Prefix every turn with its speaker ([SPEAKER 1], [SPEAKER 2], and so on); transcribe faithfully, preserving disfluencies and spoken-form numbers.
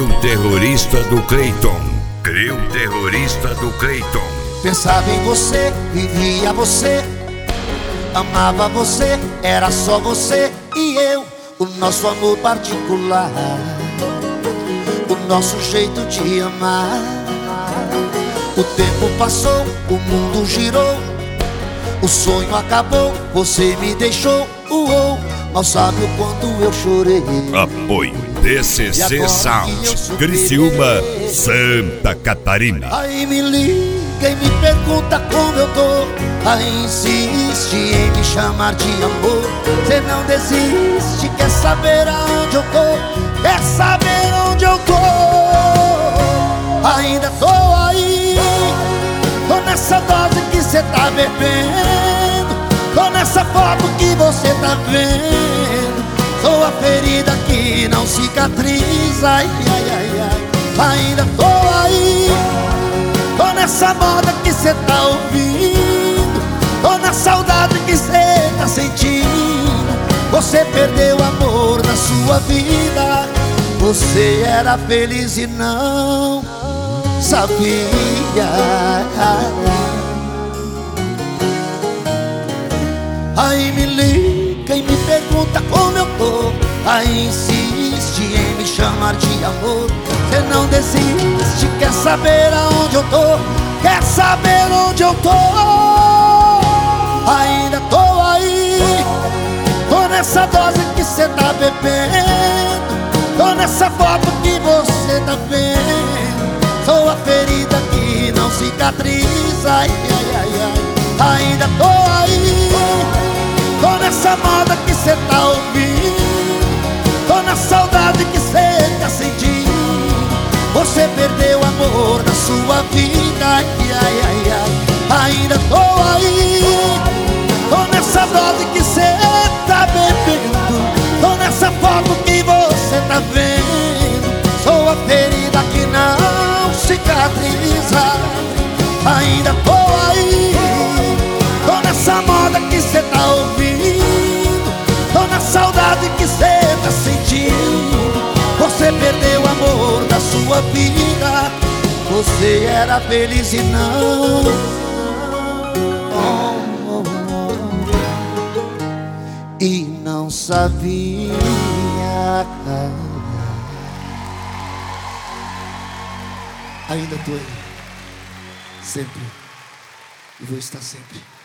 [SPEAKER 1] terrorista do Cleiton. Trio terrorista do Cleiton.
[SPEAKER 2] Pensava em você, vivia você, amava você, era só você e eu. O nosso amor particular, o nosso jeito de amar. O tempo passou, o mundo girou, o sonho acabou, você me deixou. Uou, mal sabe o quanto eu chorei.
[SPEAKER 1] Apoio D C C Sound, Criciúma, Santa Catarina.
[SPEAKER 2] Aí me liga e me pergunta como eu tô, aí insiste em me chamar de amor. Cê não desiste, quer saber aonde eu tô, quer saber onde eu tô. Ainda tô aí, tô nessa dose que cê tá bebendo, tô nessa foto que você tá vendo. Sou a ferida que não cicatriza, ai, ai, ai, ai. Ainda tô aí, tô nessa moda que cê tá ouvindo, tô na saudade que cê tá sentindo. Você perdeu o amor na sua vida, você era feliz e não sabia. Aí me liga e me pergunta como eu tô, aí insiste em me chamar de amor. Cê não desiste, quer saber aonde eu tô, quer saber onde eu tô. Ainda tô aí, tô nessa dose que cê tá bebendo, tô nessa foto que você tá vendo. Sou a ferida que não cicatriza, ai, ai, ai, ai. Ainda tô aí, tô nessa moda que cê tá ouvindo, tô na saudade que cê tá sentindo. Você perdeu o amor na sua vida, ai, ai, ai, ai. Ainda tô aí, tô nessa dose que cê tá bebendo, tô nessa foto que você tá vendo. Sou a ferida que não cicatriza. Ainda tô aí, tô nessa moda que cê tá ouvindo, tô na saudade que cê tá sentindo. Você perdeu o amor da sua vida, você era feliz e não oh, oh, oh, e não sabia. Ainda tô aí, sempre, e vou estar sempre.